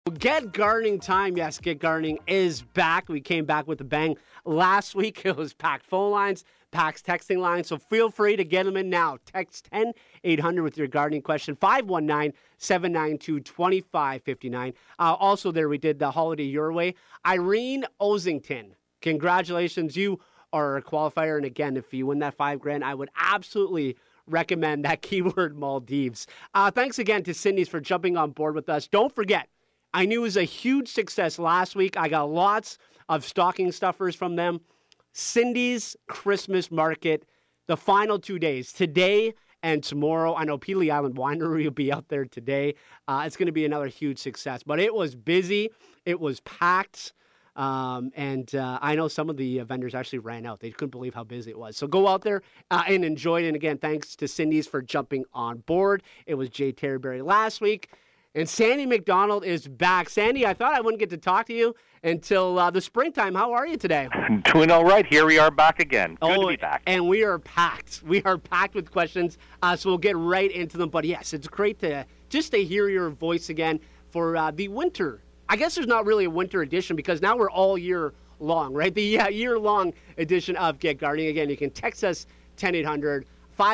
Get gardening time. Yes, Get Gardening is back. We came back with a bang. Last week, it was packed phone lines, packed texting lines, so feel free to get them in now. Text 10800 with your gardening question, 519-792-2559. Also there, we did the holiday your way. Irene Osington, congratulations. You are a qualifier, and again, if you win that $5,000, I would absolutely recommend that keyword Maldives. Thanks again to Cindy's for jumping on board with us. Don't forget, I knew it was a huge success last week. I got lots of stocking stuffers from them. Cindy's Christmas Market, the final 2 days, today and tomorrow. I know Pelee Island Winery will be out there today. It's going to be another huge success. But it was busy. It was packed. And I know some of the vendors actually ran out. They couldn't believe how busy it was. So go out there and enjoy it. And again, thanks to Cindy's for jumping on board. It was Jay Terryberry last week. And Sandy McDonald is back. Sandy, I thought I wouldn't get to talk to you until the springtime. How are you today? Doing all right. Here we are back again. Good to be back. And we are packed. We are packed with questions, so we'll get right into them. But yes, it's great to hear your voice again for the winter. I guess there's not really a winter edition because now we're all year long, right? The year-long edition of Get Gardening. Again, you can text us 10800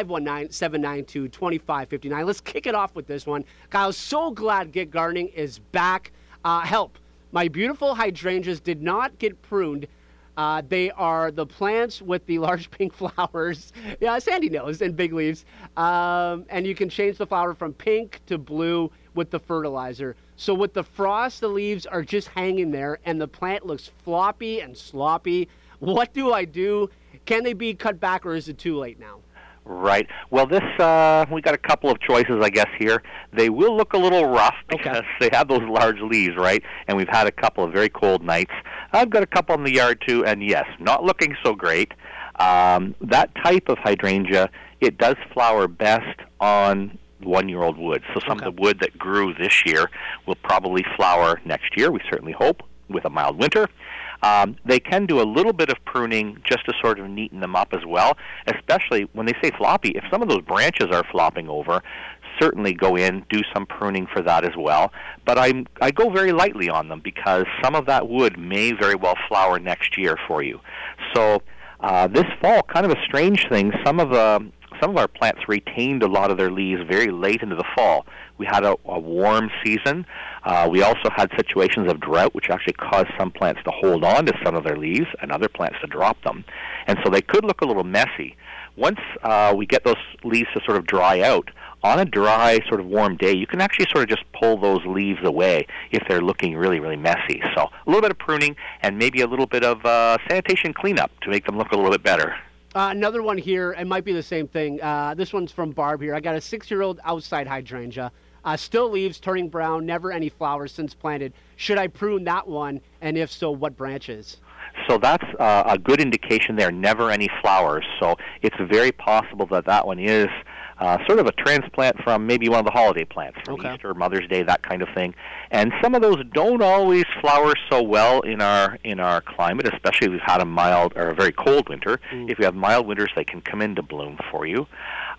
519-792-2559. Let's kick it off with this one. Kyle, so glad Get Gardening is back. Help. My beautiful hydrangeas did not get pruned. They are the plants with the large pink flowers. Yeah, Sandy knows, and big leaves. And you can change the flower from pink to blue with the fertilizer. So with the frost, the leaves are just hanging there, and the plant looks floppy and sloppy. What do I do? Can they be cut back, or is it too late now? Right. Well, we got a couple of choices, I guess, here. They will look a little rough because they have those large leaves, right? And we've had a couple of very cold nights. I've got a couple in the yard, too, and yes, not looking so great. That type of hydrangea, it does flower best on one-year-old wood. So some of the wood that grew this year will probably flower next year, we certainly hope, with a mild winter. They can do a little bit of pruning just to sort of neaten them up as well, especially when they say floppy. If some of those branches are flopping over, certainly go in, do some pruning for that as well. But I go very lightly on them because some of that wood may very well flower next year for you. So this fall, kind of a strange thing, some of our plants retained a lot of their leaves very late into the fall. We had a warm season. We also had situations of drought, which actually caused some plants to hold on to some of their leaves and other plants to drop them. And so they could look a little messy. Once we get those leaves to sort of dry out, on a dry, sort of warm day, you can actually sort of just pull those leaves away if they're looking really, really messy. So a little bit of pruning and maybe a little bit of sanitation cleanup to make them look a little bit better. Another one here, it might be the same thing. This one's from Barb here. I got a 6-year-old outside hydrangea. Still leaves, turning brown, never any flowers since planted. Should I prune that one? And if so, what branches? So that's a good indication there, never any flowers. So it's very possible that that one is sort of a transplant from maybe one of the holiday plants, from Easter, Mother's Day, that kind of thing. And some of those don't always flower so well in our climate, especially if we've had a mild or a very cold winter. If we have mild winters, they can come into bloom for you.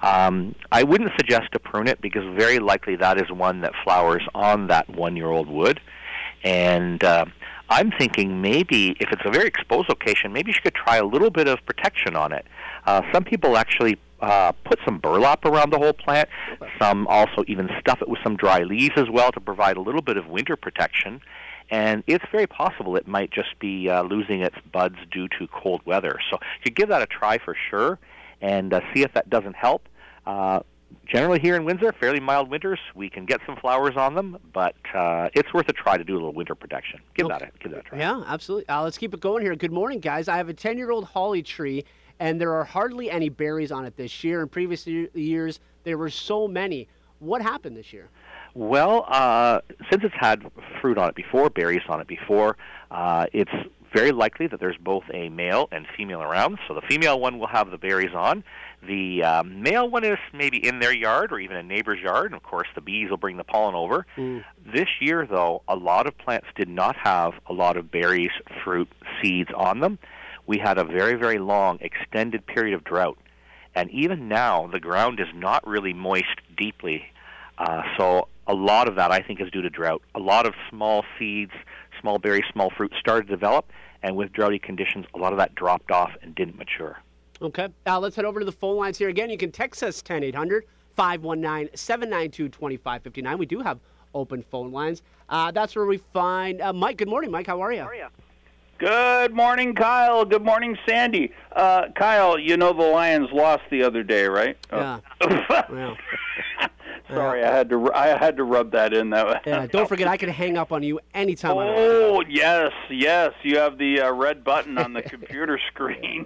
I wouldn't suggest to prune it because very likely that is one that flowers on that one-year-old wood. And I'm thinking maybe if it's a very exposed location, maybe you could try a little bit of protection on it. Some people actually put some burlap around the whole plant. Some also even stuff it with some dry leaves as well to provide a little bit of winter protection. And it's very possible it might just be losing its buds due to cold weather. So you could give that a try for sure and see if that doesn't help. Generally here in Windsor, fairly mild winters. We can get some flowers on them, but it's worth a try to do a little winter protection. Give that a try. Yeah, absolutely. Let's keep it going here. Good morning, guys. I have a 10-year-old holly tree, and there are hardly any berries on it this year. In previous years, there were so many. What happened this year? Well, since it's had fruit on it before, berries on it before, it's very likely that there's both a male and female around. So the female one will have the berries on. The male one is maybe in their yard or even a neighbor's yard, and of course the bees will bring the pollen over. This year, though, a lot of plants did not have a lot of berries, fruit, seeds on them. We had a very, very long, extended period of drought. And even now, the ground is not really moist deeply. So a lot of that, I think, is due to drought. A lot of small seeds, small berries, small fruit started to develop, and with droughty conditions, a lot of that dropped off and didn't mature. Okay. Let's head over to the phone lines here again. You can text us 1-800-519-792-2559. We do have open phone lines. That's where we find Mike. Good morning, Mike. How are you? Good morning, Kyle. Good morning, Sandy. Kyle, you know the Lions lost the other day, right? Yeah. Oh. Sorry, I had to rub that in. Don't forget, I can hang up on you anytime. Oh, yes. You have the red button on the computer screen.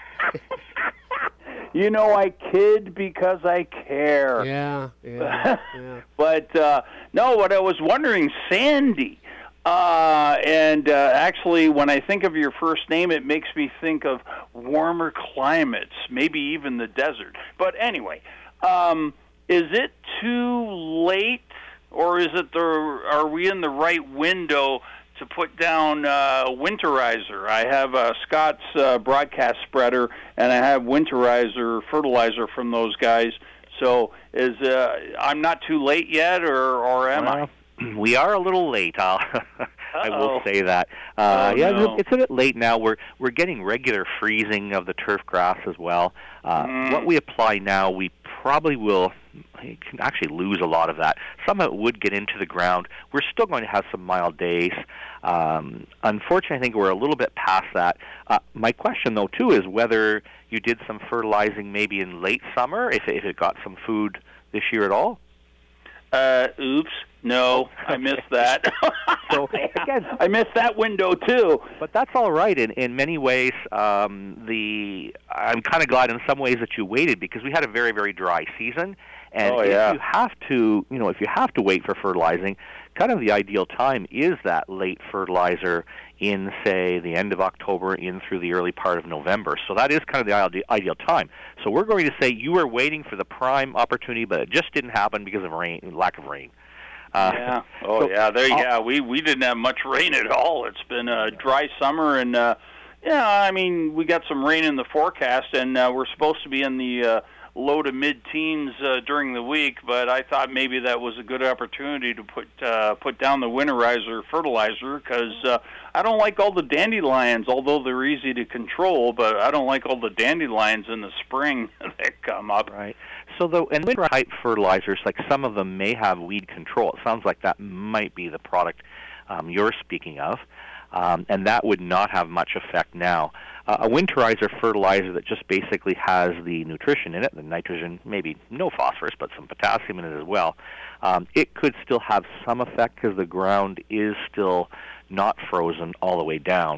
You know, I kid because I care. Yeah. But, no, what I was wondering, Sandy, actually, when I think of your first name, it makes me think of warmer climates, maybe even the desert. But anyway, is it too late, or are we in the right window to put down winterizer? I have Scott's broadcast spreader, and I have winterizer fertilizer from those guys. So I'm not too late yet, or am I? We are a little late. I will say that. No. It's a bit late now. We're getting regular freezing of the turf grass as well. What we apply now, we probably will can actually lose a lot of that. Some of it would get into the ground. We're still going to have some mild days. Unfortunately, I think we're a little bit past that. My question, though, too, is whether you did some fertilizing maybe in late summer, if it got some food this year at all. Oops. No, I missed that. So again, I missed that window too. But that's all right. In many ways, I'm kind of glad in some ways that you waited, because we had a very, very dry season. And if you have to, if you have to wait for fertilizing, kind of the ideal time is that late fertilizer in, say, the end of October in through the early part of November. So that is kind of the ideal time. So we're going to say you were waiting for the prime opportunity, but it just didn't happen because of lack of rain. We didn't have much rain at all. It's been a dry summer, and we got some rain in the forecast, and we're supposed to be in the low to mid-teens during the week, but I thought maybe that was a good opportunity to put down the winterizer fertilizer, because I don't like all the dandelions, although they're easy to control, but I don't like all the dandelions in the spring that come up. Right. So winter type fertilizers, like some of them may have weed control. It sounds like that might be the product you're speaking of, and that would not have much effect now. A winterizer fertilizer that just basically has the nutrition in it, the nitrogen, maybe no phosphorus, but some potassium in it as well, it could still have some effect because the ground is still not frozen all the way down.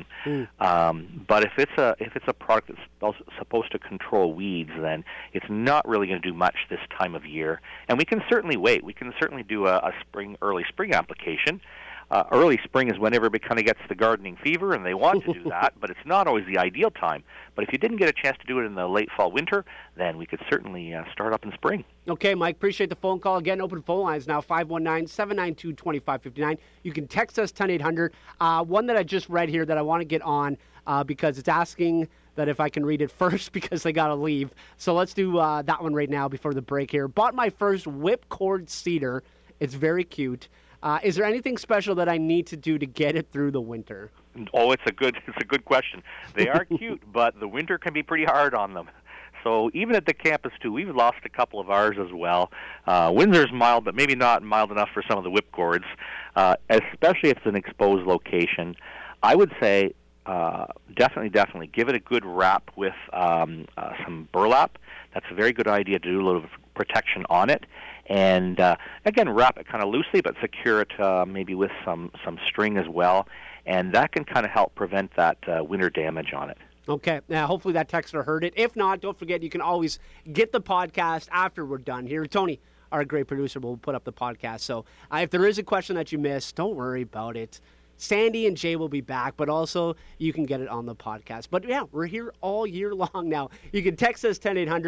But if it's a product that's supposed to control weeds, then it's not really going to do much this time of year. And we can certainly wait. We can certainly do a early spring application. Early spring is when everybody kind of gets the gardening fever, and they want to do that, but it's not always the ideal time. But if you didn't get a chance to do it in the late fall, winter, then we could certainly start up in spring. Okay, Mike, appreciate the phone call. Again, open phone lines now, 519-792-2559. You can text us 1-800. One that I just read here that I want to get on because it's asking that if I can read it first because I got to leave. So let's do that one right now before the break here. Bought my first whipcord cedar. It's very cute. Is there anything special that I need to do to get it through the winter? Oh, it's a good question. They are cute, but the winter can be pretty hard on them. So even at the campus, too, we've lost a couple of ours as well. Windsor's mild, but maybe not mild enough for some of the whipcords, especially if it's an exposed location. I would say definitely give it a good wrap with some burlap. That's a very good idea to do a little protection on it. And again, wrap it kind of loosely, but secure it maybe with some string as well. And that can kind of help prevent that winter damage on it. Okay. Now, hopefully that texter heard it. If not, don't forget you can always get the podcast after we're done here. Tony, our great producer, will put up the podcast. So if there is a question that you missed, don't worry about it. Sandy and Jay will be back, but also you can get it on the podcast. But yeah, we're here all year long now. You can text us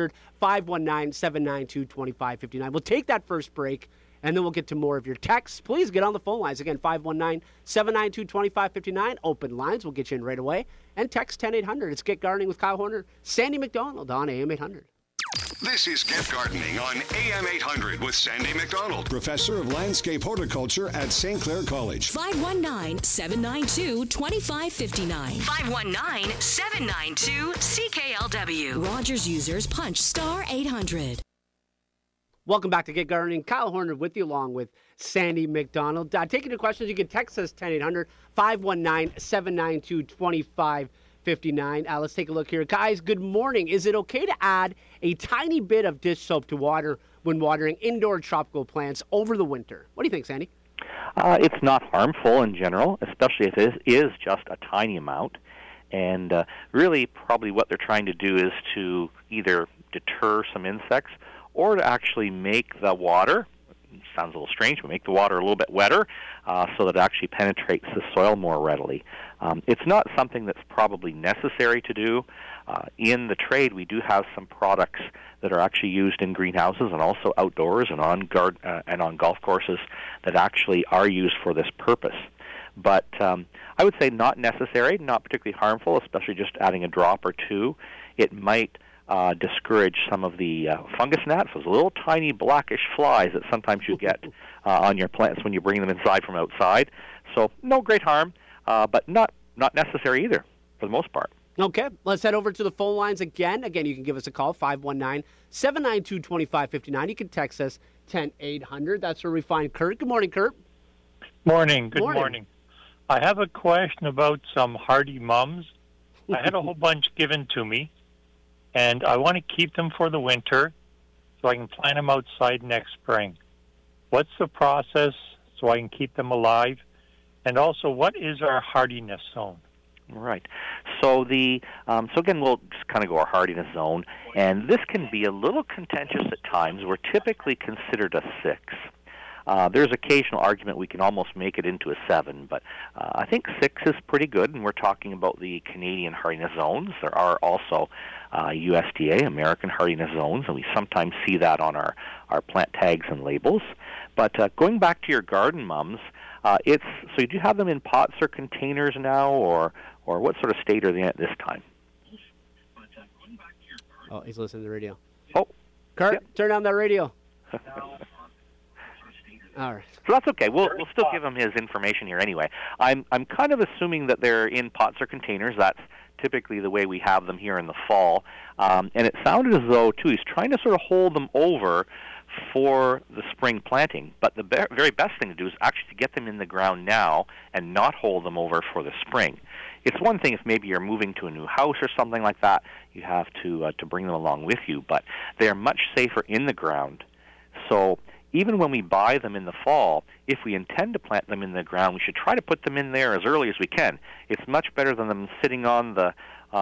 1-800-519-792-2559. We'll take that first break, and then we'll get to more of your texts. Please get on the phone lines. Again, 519-792-2559. Open lines. We'll get you in right away. And text 1-800. It's Get Gardening with Kyle Horner. Sandy McDonald on AM 800. This is Get Gardening on AM 800 with Sandy McDonald, Professor of Landscape Horticulture at St. Clair College. 519-792-2559. 519-792-CKLW. Rogers users punch star 800. Welcome back to Get Gardening. Kyle Horner with you along with Sandy McDonald. Taking your questions, you can text us 1-800-519-792-2559. Let's take a look here. Guys, good morning. Is it okay to add a tiny bit of dish soap to water when watering indoor tropical plants over the winter? What do you think, Sandy? It's not harmful in general, especially if it is just a tiny amount. And really, probably what they're trying to do is to either deter some insects or to actually make the water, sounds a little strange, but make the water a little bit wetter so that it actually penetrates the soil more readily. It's not something that's probably necessary to do. In the trade, we do have some products that are actually used in greenhouses and also outdoors and on golf courses that actually are used for this purpose. But I would say not necessary, not particularly harmful, especially just adding a drop or two. It might discourage some of the fungus gnats, those little tiny blackish flies that sometimes you get on your plants when you bring them inside from outside. So no great harm, but not necessary either for the most part. Okay, let's head over to the phone lines again. Again, you can give us a call, 519-792-2559. You can text us 10800. That's where we find Kurt. Good morning, Kurt. Morning. Good morning. I have a question about some hardy mums. I had a whole bunch given to me, and I want to keep them for the winter so I can plant them outside next spring. What's the process so I can keep them alive? And also, what is our hardiness zone? Right. So so again, we'll just kind of go our hardiness zone, and this can be a little contentious at times. We're typically considered a 6. There's occasional argument we can almost make it into a 7, but I think 6 is pretty good, and we're talking about the Canadian hardiness zones. There are also USDA, American hardiness zones, and we sometimes see that on our plant tags and labels. But going back to your garden mums, so do you have them in pots or containers now, or what sort of state are they in at this time? Oh, he's listening to the radio. Oh, Kurt, yep. Turn down that radio. All right. So that's okay. We'll still give him his information here anyway. I'm kind of assuming that they're in pots or containers. That's typically the way we have them here in the fall. And it sounded as though, too, he's trying to sort of hold them over for the spring planting. But the very best thing to do is actually to get them in the ground now and not hold them over for the spring. It's one thing if maybe you're moving to a new house or something like that, you have to bring them along with you. But they're much safer in the ground. So even when we buy them in the fall, if we intend to plant them in the ground, we should try to put them in there as early as we can. It's much better than them sitting in a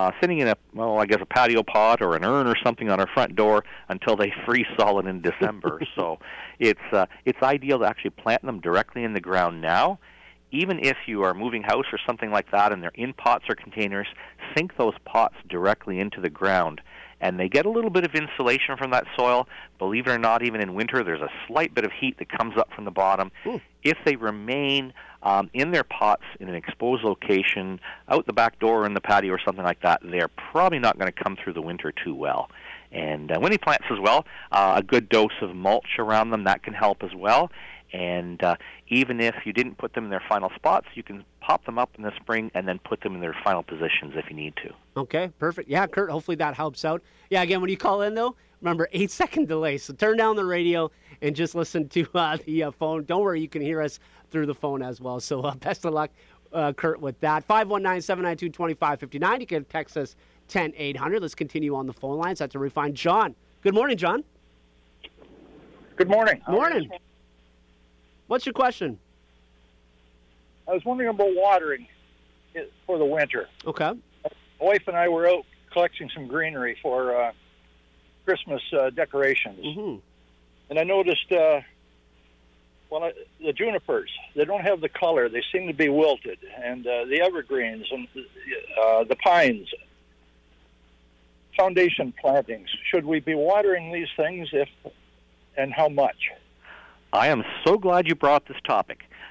patio pot or an urn or something on our front door until they freeze solid in December. So it's ideal to actually plant them directly in the ground now. Even if you are moving house or something like that and they're in pots or containers, sink those pots directly into the ground. And they get a little bit of insulation from that soil. Believe it or not, even in winter, there's a slight bit of heat that comes up from the bottom. Ooh. If they remain in their pots in an exposed location, out the back door in the patio or something like that, they're probably not going to come through the winter too well. And when he plants as well, a good dose of mulch around them, that can help as well. And even if you didn't put them in their final spots, you can pop them up in the spring and then put them in their final positions if you need to. Okay, perfect. Yeah, Kurt, hopefully that helps out. Yeah, again, when you call in, though, remember, 8-second delay. So turn down the radio and just listen to the phone. Don't worry, you can hear us through the phone as well. So best of luck, Kurt, with that. 519-792-2559. You can text us 10800. Let's continue on the phone lines. That's where we find John. Good morning, John. Good morning. Morning. What's your question? I was wondering about watering for the winter. Okay. My wife and I were out collecting some greenery for Christmas decorations. Mm-hmm. And I noticed, the junipers, they don't have the color. They seem to be wilted. And the evergreens and the pines, foundation plantings. Should we be watering these things and how much? I am so glad you brought this topic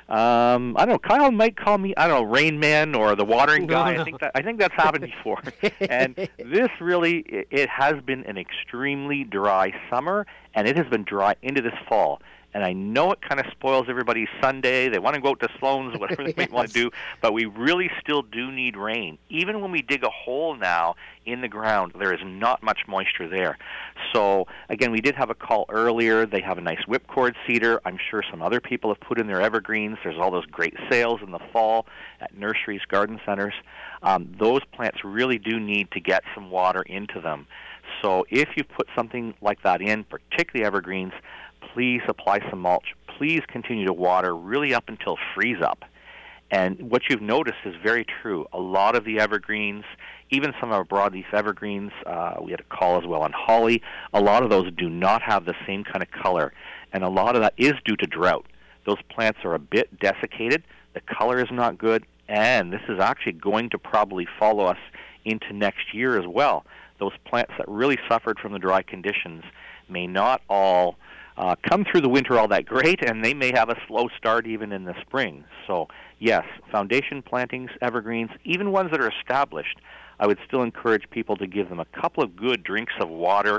I don't know. Kyle might call me, I don't know, Rain Man or the watering guy. No. I think that's happened before. And this really, it has been an extremely dry summer, and it has been dry into this fall. And I know it kind of spoils everybody's Sunday. They want to go out to Sloan's, whatever they might want to do. But we really still do need rain. Even when we dig a hole now in the ground, there is not much moisture there. So, again, we did have a call earlier. They have a nice whipcord cedar. I'm sure some other people have put in their evergreens. There's all those great sales in the fall at nurseries, garden centers. Those plants really do need to get some water into them. So if you put something like that in, particularly evergreens, please apply some mulch. Please continue to water really up until freeze up. And what you've noticed is very true. A lot of the evergreens, even some of our broadleaf evergreens, we had a call as well on holly, a lot of those do not have the same kind of color. And a lot of that is due to drought. Those plants are a bit desiccated. The color is not good. And this is actually going to probably follow us into next year as well. Those plants that really suffered from the dry conditions may not all come through the winter all that great, and they may have a slow start even in the spring. So, yes, foundation plantings, evergreens, even ones that are established, I would still encourage people to give them a couple of good drinks of water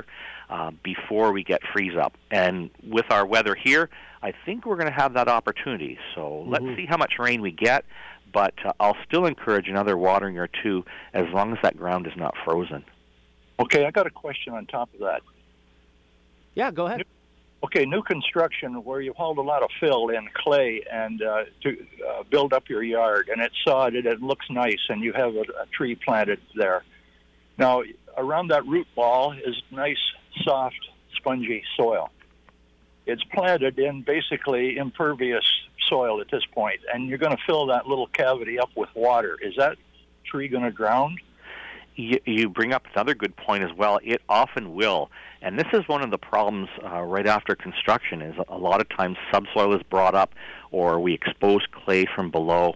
before we get freeze up. And with our weather here, I think we're going to have that opportunity. So let's see how much rain we get, but I'll still encourage another watering or two as long as that ground is not frozen. Okay, I got a question on top of that. Yeah, go ahead. Okay, new construction where you've hauled a lot of fill in clay and to build up your yard, and it's sodded, it looks nice, and you have a tree planted there. Now, around that root ball is nice, soft, spongy soil. It's planted in basically impervious soil at this point, and you're going to fill that little cavity up with water. Is that tree going to drown? You bring up another good point as well. It often will. And this is one of the problems right after construction is a lot of times subsoil is brought up or we expose clay from below.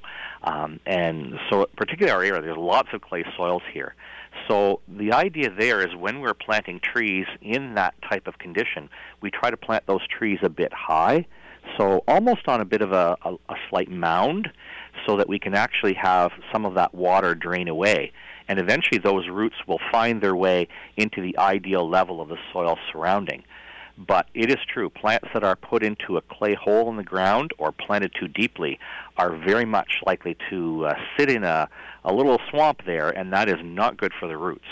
And so particularly our area, there's lots of clay soils here. So the idea there is when we're planting trees in that type of condition, we try to plant those trees a bit high, so almost on a bit of a slight mound so that we can actually have some of that water drain away. And eventually those roots will find their way into the ideal level of the soil surrounding. But it is true, plants that are put into a clay hole in the ground or planted too deeply are very much likely to sit in a little swamp there, and that is not good for the roots.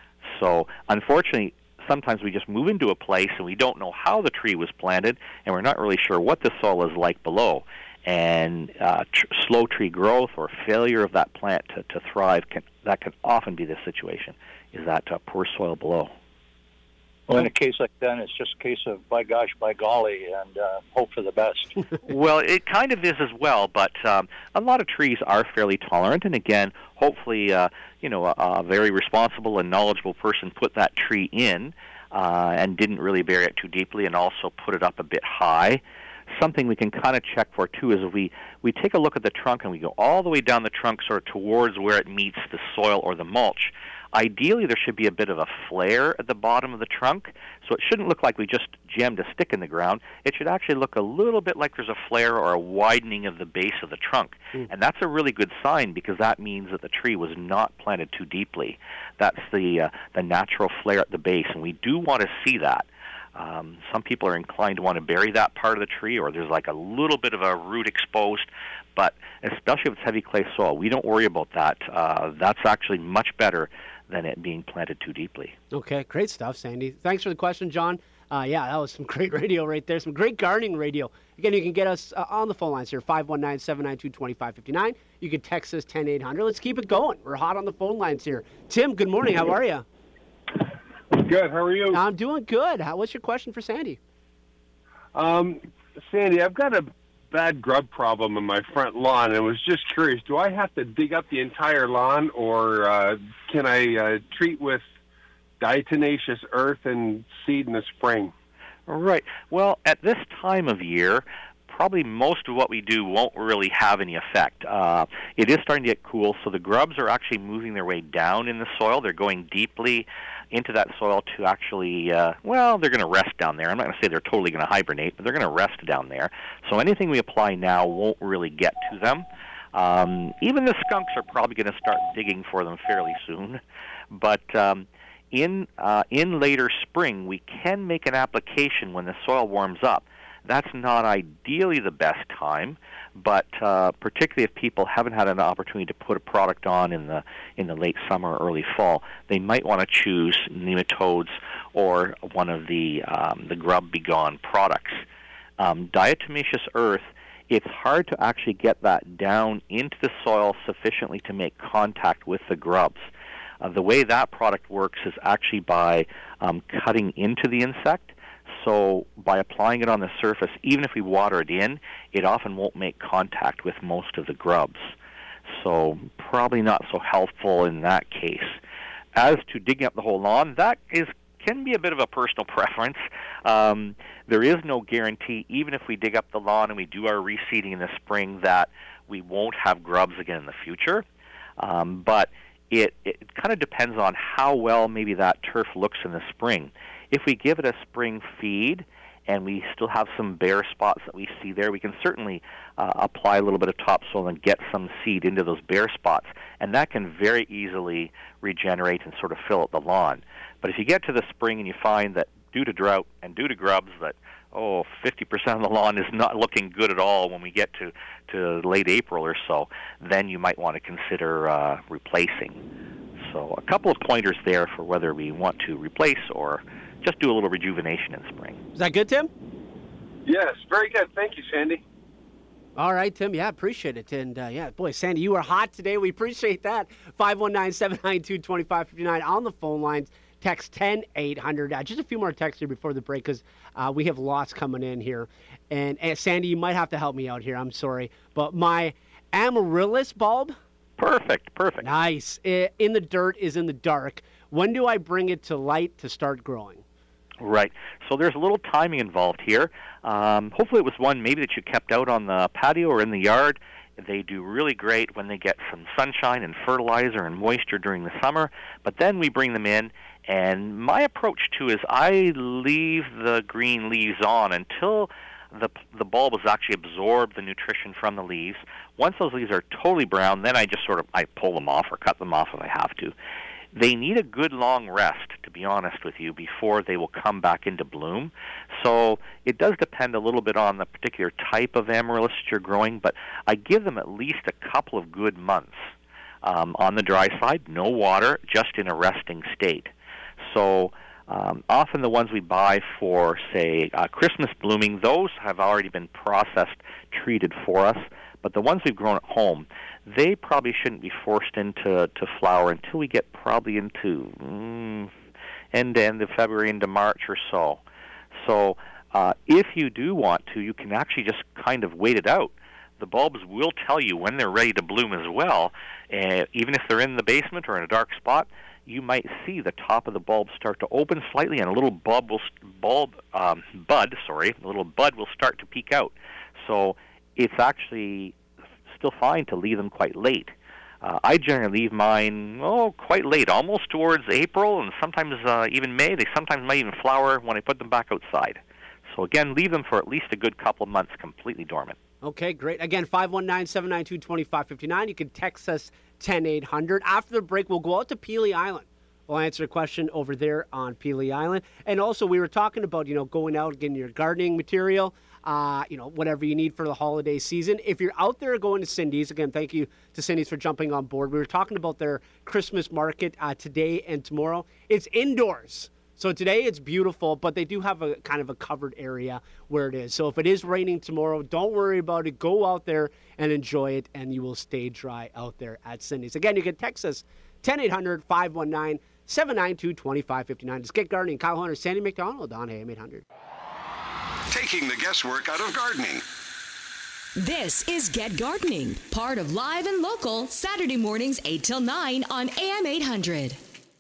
So unfortunately, sometimes we just move into a place and we don't know how the tree was planted, and we're not really sure what the soil is like below. And slow tree growth or failure of that plant to thrive, can often be the situation, is that poor soil below. Well, in a case like that, it's just a case of by gosh, by golly, and hope for the best. Well, it kind of is as well, but a lot of trees are fairly tolerant, and again, hopefully, a very responsible and knowledgeable person put that tree in and didn't really bury it too deeply and also put it up a bit high. Something we can kind of check for, too, is we take a look at the trunk and we go all the way down the trunk sort of towards where it meets the soil or the mulch. Ideally, there should be a bit of a flare at the bottom of the trunk, so it shouldn't look like we just jammed a stick in the ground. It should actually look a little bit like there's a flare or a widening of the base of the trunk. And that's a really good sign because that means that the tree was not planted too deeply. That's the natural flare at the base, and we do want to see that. Some people are inclined to want to bury that part of the tree, or there's like a little bit of a root exposed, but especially if it's heavy clay soil, we don't worry about that. That's actually much better than it being planted too deeply. Okay, great stuff, Sandy. Thanks for the question, John. Yeah, that was some great radio right there, some great gardening radio. Again, you can get us on the phone lines here, 519-792-2559. You can text us 10800. Let's keep it going. We're hot on the phone lines here. Tim, good morning. How are you? Good. How are you? I'm doing good. What's your question for Sandy? Sandy, I've got a bad grub problem in my front lawn, and I was just curious, do I have to dig up the entire lawn, or can I treat with diatomaceous earth and seed in the spring? Right. Well, at this time of year, probably most of what we do won't really have any effect. It is starting to get cool, so the grubs are actually moving their way down in the soil. They're going deeply. into that soil to actually, well, they're going to rest down there. I'm not going to say they're totally going to hibernate, but they're going to rest down there. So anything we apply now won't really get to them. Even the skunks are probably going to start digging for them fairly soon. But in later spring, we can make an application when the soil warms up. That's not ideally the best time, but particularly if people haven't had an opportunity to put a product on in the late summer or early fall, they might want to choose nematodes or one of the Grub B Gon products. Diatomaceous earth, it's hard to actually get that down into the soil sufficiently to make contact with the grubs. The way that product works is actually by cutting into the insect. So by applying it on the surface, even if we water it in, it often won't make contact with most of the grubs. So probably not so helpful in that case. As to digging up the whole lawn, that can be a bit of a personal preference. There is no guarantee, even if we dig up the lawn and we do our reseeding in the spring, that we won't have grubs again in the future. But it kind of depends on how well maybe that turf looks in the spring. If we give it a spring feed and we still have some bare spots that we see there, we can certainly apply a little bit of topsoil and get some seed into those bare spots, and that can very easily regenerate and sort of fill out the lawn. But if you get to the spring and you find that due to drought and due to grubs that 50% of the lawn is not looking good at all when we get to late April or so, then you might want to consider replacing. So a couple of pointers there for whether we want to replace or just do a little rejuvenation in spring. Is that good, Tim? Yes, very good. Thank you, Sandy. All right, Tim. Yeah, appreciate it. And, boy, Sandy, you are hot today. We appreciate that. 519-792-2559 on the phone lines. Text 10800. Just a few more texts here before the break because we have lots coming in here. And Sandy, you might have to help me out here. I'm sorry. But my amaryllis bulb. Perfect. Nice. In the dirt is in the dark. When do I bring it to light to start growing? Right. So there's a little timing involved here. Hopefully it was one maybe that you kept out on the patio or in the yard. They do really great when they get some sunshine and fertilizer and moisture during the summer. But then we bring them in, and my approach too is I leave the green leaves on until the bulb has actually absorbed the nutrition from the leaves. Once those leaves are totally brown, then I just I pull them off or cut them off if I have to. They need a good long rest, to be honest with you, before they will come back into bloom. So it does depend a little bit on the particular type of amaryllis that you're growing, but I give them at least a couple of good months. On the dry side, no water, just in a resting state. So often the ones we buy for, say, Christmas blooming, those have already been processed, treated for us. But the ones we've grown at home, they probably shouldn't be forced into flower until we get probably into end of February into March or so. So if you do want to, you can actually just kind of wait it out. The bulbs will tell you when they're ready to bloom as well. Even if they're in the basement or in a dark spot, you might see the top of the bulb start to open slightly, and a little bud will start to peek out. So it's actually still fine to leave them quite late. I generally leave mine quite late, almost towards April, and sometimes even May. They sometimes might even flower when I put them back outside. So again, leave them for at least a good couple of months completely dormant. Okay, great. Again, 519-792-2559. You can text us 10800. After the break, we'll go out to Pelee Island. We'll answer a question over there on Pelee Island. And also, we were talking about, going out, getting your gardening material, whatever you need for the holiday season. If you're out there going to Cindy's, again, thank you to Cindy's for jumping on board. We were talking about their Christmas market today and tomorrow. It's indoors. So today it's beautiful, but they do have a kind of a covered area where it is. So if it is raining tomorrow, don't worry about it. Go out there and enjoy it, and you will stay dry out there at Cindy's. Again, you can text us 1-800-519-792-2559. It's Get Gardening. Kyle Hunter, Sandy McDonald on AM 800. Taking the guesswork out of gardening. This is Get Gardening, part of Live and Local, Saturday mornings 8 till 9 on AM 800.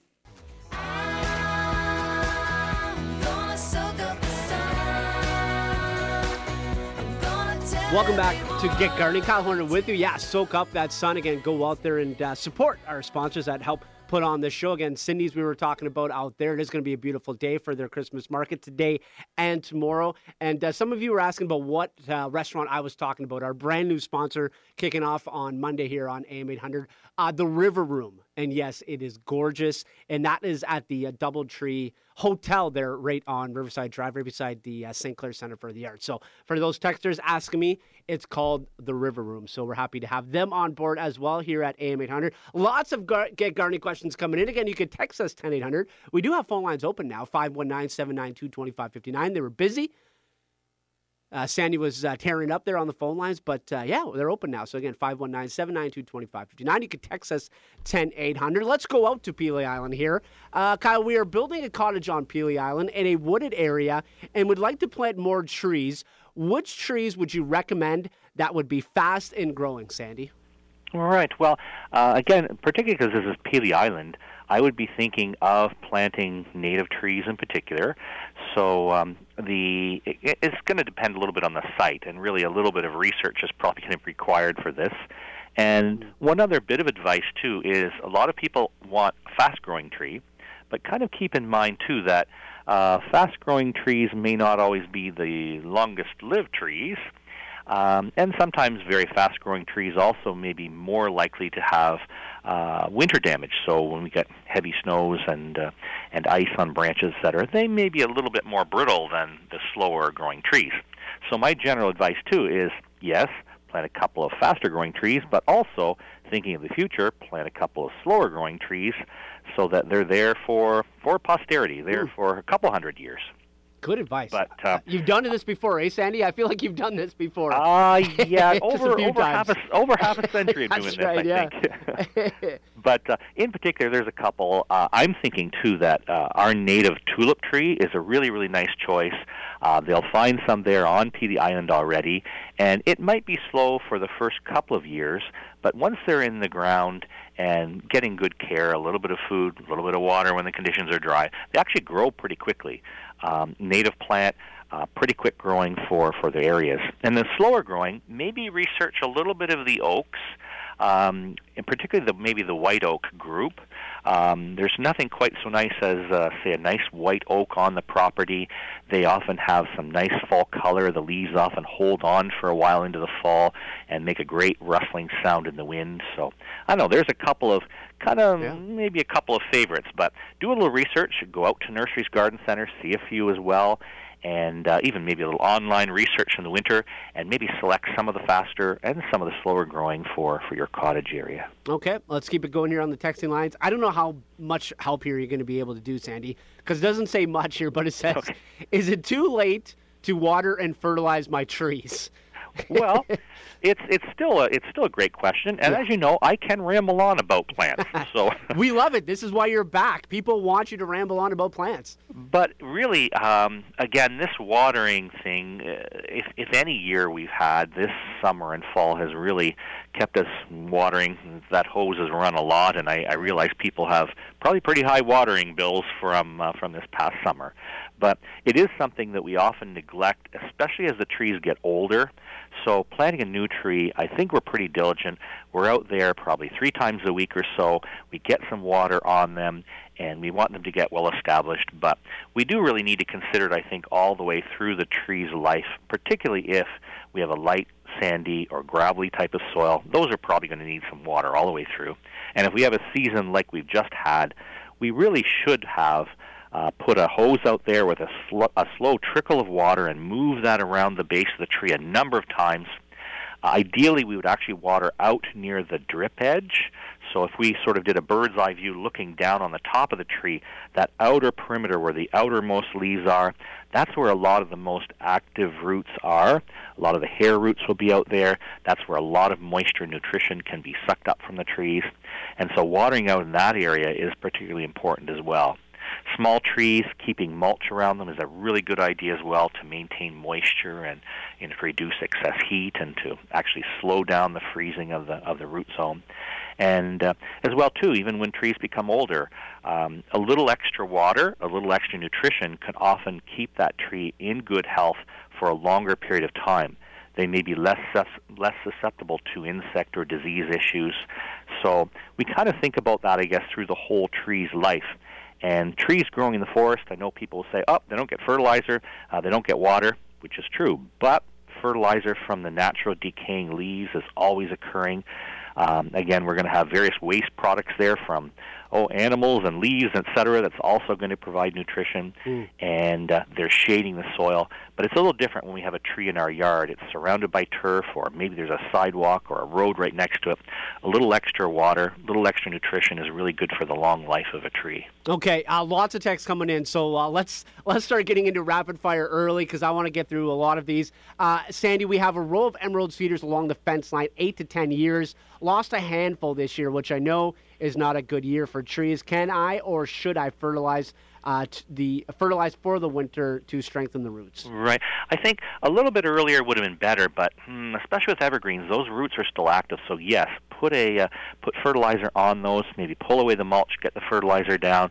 Welcome back to Get Gardening. Kyle Horner with you. Yeah, soak up that sun. Again, go out there and support our sponsors that help put on this show. Again, Cindy's we were talking about out there. It is going to be a beautiful day for their Christmas market today and tomorrow. And some of you were asking about what restaurant I was talking about. Our brand new sponsor kicking off on Monday here on AM 800, the River Room. And yes, it is gorgeous. And that is at the DoubleTree Hotel there right on Riverside Drive, right beside the St. Clair Center for the Arts. So for those texters asking me, it's called the River Room. So we're happy to have them on board as well here at AM 800. Lots of Get Gardening questions coming in. Again, you can text us 10-800. We do have phone lines open now, 519-792-2559. They were busy. Sandy was tearing up there on the phone lines, but yeah, they're open now. So again, 519-792-2559. You can text us 10-800. Let's go out to Pelee Island here. Kyle, we are building a cottage on Pelee Island in a wooded area and would like to plant more trees. Which trees would you recommend that would be fast in growing, Sandy? All right. Well, again, particularly because this is Pelee Island, I would be thinking of planting native trees in particular. So it's going to depend a little bit on the site, and really a little bit of research is probably going to be required for this. And one other bit of advice, too, is a lot of people want a fast-growing tree, but kind of keep in mind, too, that fast-growing trees may not always be the longest-lived trees. And sometimes very fast-growing trees also may be more likely to have winter damage. So when we get heavy snows and ice on branches, etc., they may be a little bit more brittle than the slower-growing trees. So my general advice, too, is, yes, plant a couple of faster-growing trees, but also, thinking of the future, plant a couple of slower-growing trees so that they're there for posterity, there for a couple hundred years. Good advice. But you've done this before, eh, Sandy? I feel like you've done this before. Yeah, over half a century of doing this, right, I think. But in particular, there's a couple. I'm thinking, too, that our native tulip tree is a really, really nice choice. They'll find some there on Pelee Island already, and it might be slow for the first couple of years, but once they're in the ground and getting good care, a little bit of food, a little bit of water when the conditions are dry, they actually grow pretty quickly. Native plant, pretty quick growing for the areas. And the slower growing, maybe research a little bit of the oaks, and particularly maybe the white oak group. There's nothing quite so nice as, say, a nice white oak on the property. They often have some nice fall color. The leaves often hold on for a while into the fall and make a great rustling sound in the wind. So, I don't know, there's a couple of maybe a couple of favorites, but do a little research. Go out to nurseries, garden centers, see a few as well, and even maybe a little online research in the winter, and maybe select some of the faster and some of the slower growing for your cottage area. Okay, let's keep it going here on the texting lines. I don't know how much help here you're going to be able to do, Sandy, because it doesn't say much here, but it says, okay. Is it too late to water and fertilize my trees? Well, it's still a great question, and as you know, I can ramble on about plants. So we love it. This is why you're back. People want you to ramble on about plants. But really, again, this watering thing, if any year we've had, this summer and fall has really kept us watering. That hose has run a lot, and I realize people have probably pretty high watering bills from this past summer. But it is something that we often neglect, especially as the trees get older. So planting a new tree, I think we're pretty diligent. We're out there probably 3 times a week or so. We get some water on them, and we want them to get well established. But we do really need to consider it, I think, all the way through the tree's life, particularly if we have a light, sandy, or gravelly type of soil. Those are probably going to need some water all the way through. And if we have a season like we've just had, we really should have put a hose out there with a slow trickle of water and move that around the base of the tree a number of times. Ideally, we would actually water out near the drip edge. So if we sort of did a bird's eye view looking down on the top of the tree, that outer perimeter where the outermost leaves are, that's where a lot of the most active roots are. A lot of the hair roots will be out there. That's where a lot of moisture and nutrition can be sucked up from the trees. And so watering out in that area is particularly important as well. Small trees, keeping mulch around them is a really good idea as well to maintain moisture and to reduce excess heat and to actually slow down the freezing of the root zone. And as well, too, even when trees become older, a little extra water, a little extra nutrition can often keep that tree in good health for a longer period of time. They may be less susceptible to insect or disease issues. So we kind of think about that, I guess, through the whole tree's life. And trees growing in the forest, I know people will say, they don't get fertilizer, they don't get water, which is true. But fertilizer from the natural decaying leaves is always occurring. Again, we're going to have various waste products there from animals and leaves, etc. That's also going to provide nutrition, and they're shading the soil. But it's a little different when we have a tree in our yard. It's surrounded by turf, or maybe there's a sidewalk or a road right next to it. A little extra water, a little extra nutrition is really good for the long life of a tree. Okay, lots of texts coming in, so let's start getting into rapid fire early because I want to get through a lot of these. Sandy, we have a row of emerald cedars along the fence line, 8 to 10 years. Lost a handful this year, which I know is not a good year for trees. Can I or should I fertilize for the winter to strengthen the roots? Right. I think a little bit earlier would have been better, but especially with evergreens, those roots are still active. So yes, put fertilizer on those. Maybe pull away the mulch, get the fertilizer down,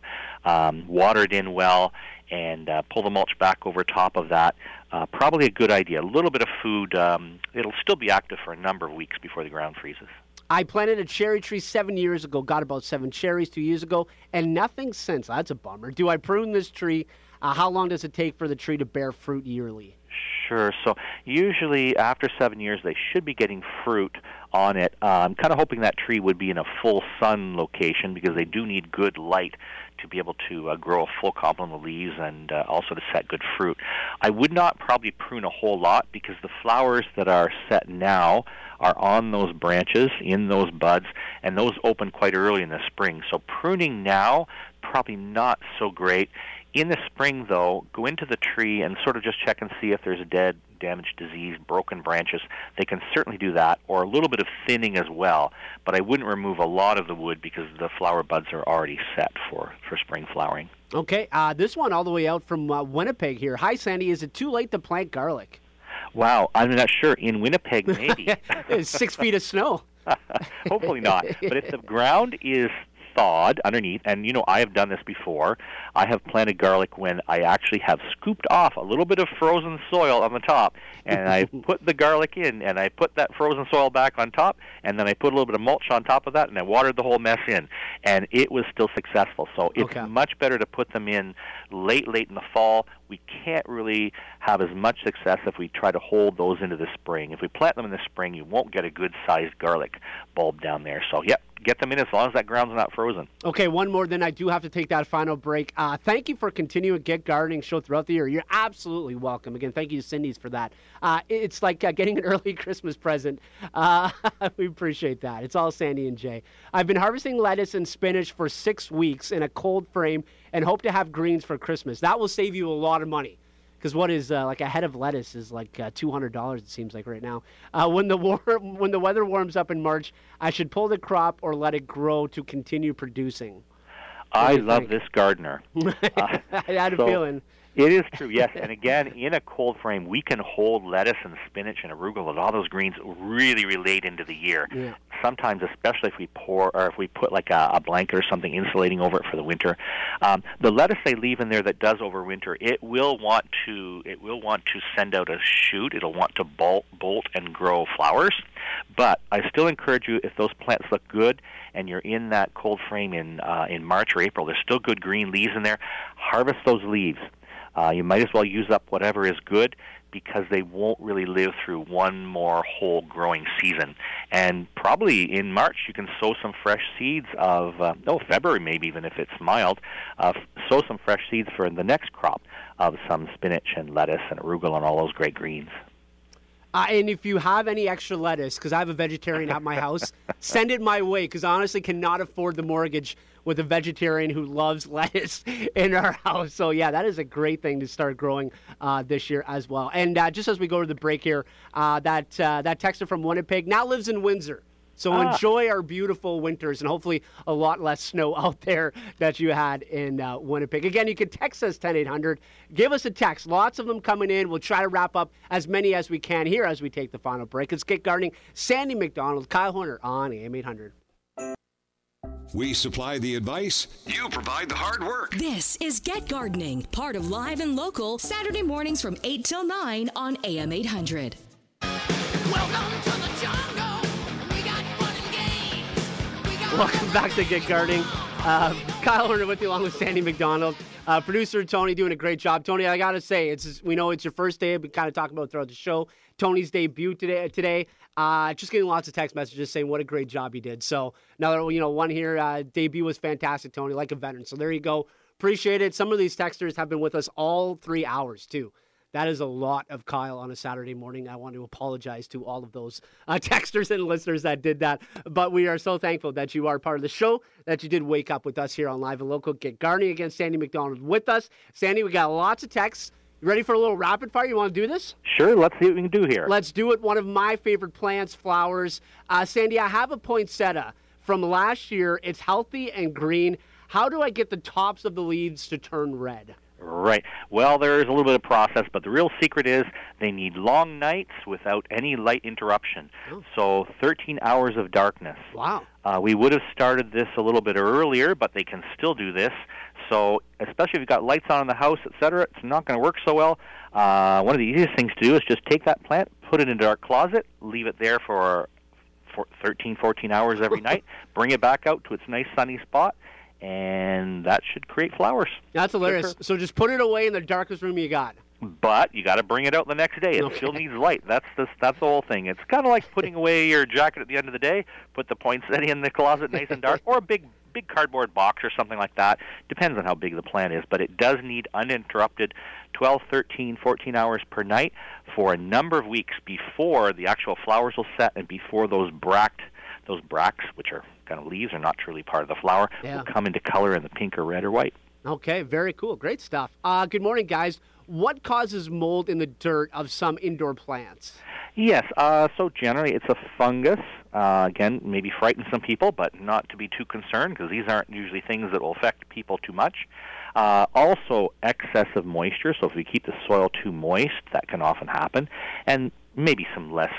water it in well, and pull the mulch back over top of that. Probably a good idea. A little bit of food. It'll still be active for a number of weeks before the ground freezes. I planted a cherry tree 7 years ago, got about 7 cherries 2 years ago, and nothing since. That's a bummer. Do I prune this tree? How long does it take for the tree to bear fruit yearly? Sure. So usually after 7 years, they should be getting fruit on it. I'm kind of hoping that tree would be in a full sun location because they do need good light to be able to grow a full complement of leaves and also to set good fruit. I would not probably prune a whole lot because the flowers that are set now are on those branches, in those buds, and those open quite early in the spring. So pruning now, probably not so great. In the spring, though, go into the tree and sort of just check and see if there's a dead, damaged, diseased, broken branches. They can certainly do that, or a little bit of thinning as well. But I wouldn't remove a lot of the wood because the flower buds are already set for spring flowering. Okay, this one all the way out from Winnipeg here. Hi, Sandy. Is it too late to plant garlic? Wow, I'm not sure. In Winnipeg, maybe. 6 feet of snow. Hopefully not. But if the ground is thawed underneath, and I have done this before. I have planted garlic when I actually have scooped off a little bit of frozen soil on the top, and I put the garlic in, and I put that frozen soil back on top, and then I put a little bit of mulch on top of that, and I watered the whole mess in, and it was still successful. So it's much better to put them in late in the fall. We can't really have as much success if we try to hold those into the spring. If we plant them in the spring, you won't get a good-sized garlic bulb down there. So, get them in as long as that ground's not frozen. Okay, one more, then I do have to take that final break. Thank you for continuing Get Gardening show throughout the year. You're absolutely welcome. Again, thank you to Cindy's for that. It's like getting an early Christmas present. We appreciate that. It's all Sandy and Jay. I've been harvesting lettuce and spinach for 6 weeks in a cold frame and hope to have greens for Christmas. That will save you a lot of money. Because what is like a head of lettuce is like $200, it seems like right now. When the weather warms up in March, I should pull the crop or let it grow to continue producing. I love this gardener. I had a feeling. It is true, yes. And again, in a cold frame, we can hold lettuce and spinach and arugula and all those greens really late into the year. Yeah. Sometimes, especially if we put like a blanket or something insulating over it for the winter. The lettuce they leave in there that does overwinter, it will want to send out a shoot. It'll want to bolt and grow flowers. But I still encourage you, if those plants look good and you're in that cold frame in March or April, there's still good green leaves in there, harvest those leaves. You might as well use up whatever is good because they won't really live through one more whole growing season. And probably in March you can sow some fresh seeds of, February maybe even if it's mild, sow some fresh seeds for the next crop of some spinach and lettuce and arugula and all those great greens. And if you have any extra lettuce, because I have a vegetarian at my house, send it my way, because I honestly cannot afford the mortgage with a vegetarian who loves lettuce in our house. So, yeah, that is a great thing to start growing this year as well. And just as we go to the break here, that texter from Winnipeg now lives in Windsor. So enjoy our beautiful winters and hopefully a lot less snow out there that you had in Winnipeg. Again, you can text us 10800. Give us a text. Lots of them coming in. We'll try to wrap up as many as we can here as we take the final break. It's Get Gardening. Sandy McDonald, Kyle Horner on AM 800. We supply the advice. You provide the hard work. This is Get Gardening, part of Live and Local, Saturday mornings from 8 till 9 on AM 800. Welcome back to Get Gardening. Kyle Horner with you along with Sandy McDonald. Producer Tony doing a great job. Tony, I got to say, we know it's your first day. We kind of talked about it throughout the show. Tony's debut today. Just getting lots of text messages saying what a great job he did. So now, one here, debut was fantastic, Tony, like a veteran. So there you go. Appreciate it. Some of these texters have been with us all 3 hours, too. That is a lot of Kyle on a Saturday morning. I want to apologize to all of those texters and listeners that did that. But we are so thankful that you are part of the show, that you did wake up with us here on Live and Local. Get Gardening against Sandy McDonald with us. Sandy, we got lots of texts. You ready for a little rapid fire? You want to do this? Sure. Let's see what we can do here. Let's do it. One of my favorite plants, flowers. Sandy, I have a poinsettia from last year. It's healthy and green. How do I get the tops of the leaves to turn red? Right. Well, there's a little bit of process, but the real secret is they need long nights without any light interruption. Oh. So 13 hours of darkness. Wow. We would have started this a little bit earlier, but they can still do this. So especially if you've got lights on in the house, etc., it's not going to work so well. One of the easiest things to do is just take that plant, put it in a dark closet, leave it there for 13, 14 hours every night, bring it back out to its nice sunny spot, and that should create flowers. That's hilarious. So just put it away in the darkest room you got. But you got to bring it out the next day. It still needs light. That's the whole thing. It's kind of like putting away your jacket at the end of the day. Put the poinsettia in the closet, nice and dark, or a big cardboard box or something like that. Depends on how big the plant is, but it does need uninterrupted 12, 13, 14 hours per night for a number of weeks before the actual flowers will set and before those bracts, which are kind of leaves, are not truly part of the flower, will come into color in the pink or red or white. Okay, very cool. Great stuff. Good morning, guys. What causes mold in the dirt of some indoor plants? Yes, so generally it's a fungus. Again, maybe frighten some people, but not to be too concerned because these aren't usually things that will affect people too much. Also, excessive moisture. So if we keep the soil too moist, that can often happen. And maybe some less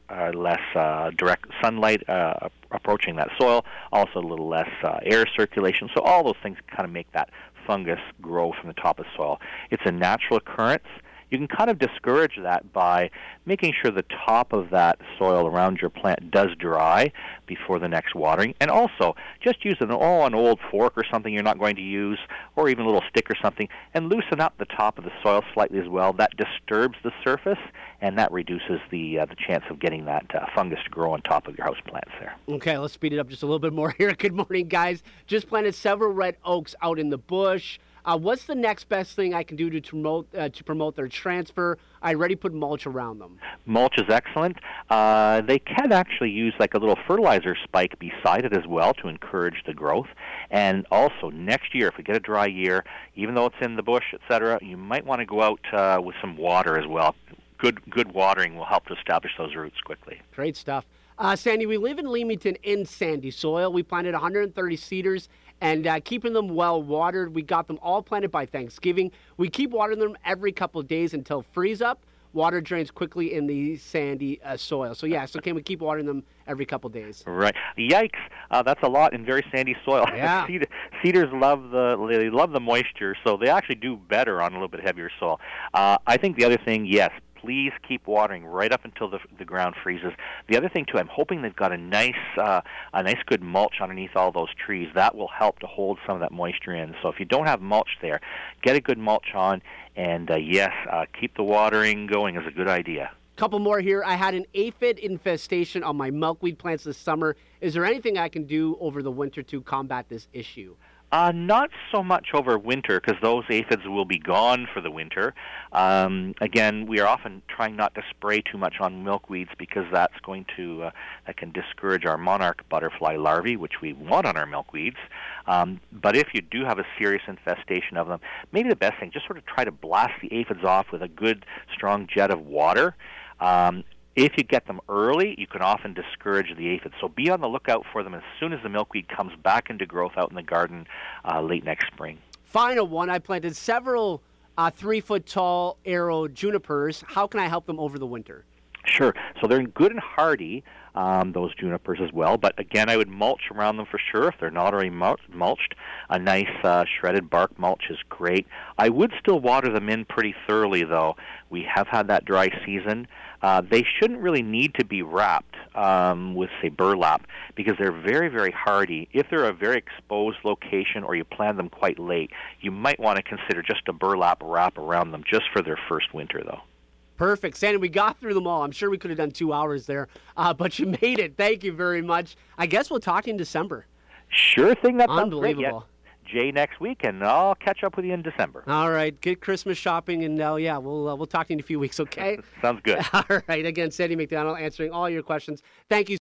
direct sunlight approaching that soil. Also a little less air circulation. So all those things kind of make that fungus grow from the top of the soil. It's a natural occurrence. You can kind of discourage that by making sure the top of that soil around your plant does dry before the next watering. And also, just use an old fork or something you're not going to use, or even a little stick or something, and loosen up the top of the soil slightly as well. That disturbs the surface, and that reduces the chance of getting that fungus to grow on top of your house plants there. Okay, let's speed it up just a little bit more here. Good morning, guys. Just planted several red oaks out in the bush. What's the next best thing I can do to promote their transfer? I already put mulch around them. Mulch is excellent. They can actually use like a little fertilizer spike beside it as well to encourage the growth. And also next year, if we get a dry year, even though it's in the bush, etc., you might want to go out with some water as well. Good watering will help to establish those roots quickly. Great stuff. Sandy, we live in Leamington in sandy soil. We planted 130 cedars and keeping them well watered. We got them all planted by Thanksgiving. We keep watering them every couple of days until freeze up. Water drains quickly in the sandy soil. So can we keep watering them every couple of days? Right. Yikes. That's a lot in very sandy soil. Yeah. Cedars love the moisture, so they actually do better on a little bit heavier soil. I think the other thing, yes, please keep watering right up until the ground freezes. The other thing, too, I'm hoping they've got a nice good mulch underneath all those trees. That will help to hold some of that moisture in. So if you don't have mulch there, get a good mulch on, and keep the watering going is a good idea. Couple more here. I had an aphid infestation on my milkweed plants this summer. Is there anything I can do over the winter to combat this issue? Not so much over winter, because those aphids will be gone for the winter. Again, we are often trying not to spray too much on milkweeds because that can discourage our monarch butterfly larvae, which we want on our milkweeds. But if you do have a serious infestation of them, maybe the best thing, just sort of try to blast the aphids off with a good, strong jet of water. If you get them early, you can often discourage the aphids. So be on the lookout for them as soon as the milkweed comes back into growth out in the garden late next spring. Final one. I planted several 3-foot-tall arrow junipers. How can I help them over the winter? Sure. So they're good and hardy, those junipers as well. But again, I would mulch around them for sure if they're not already mulched. A nice shredded bark mulch is great. I would still water them in pretty thoroughly, though. We have had that dry season. They shouldn't really need to be wrapped with, say, burlap, because they're very, very hardy. If they're a very exposed location or you plant them quite late, you might want to consider just a burlap wrap around them just for their first winter, though. Perfect. Sandy, we got through them all. I'm sure we could have done 2 hours there, but you made it. Thank you very much. I guess we'll talk in December. Sure thing. That sounds Unbelievable. great. Yeah. Jay next week, and I'll catch up with you in December. All right. Good Christmas shopping, and we'll talk to you in a few weeks, okay? Sounds good. All right. Again, Sandy McDonald answering all your questions. Thank you.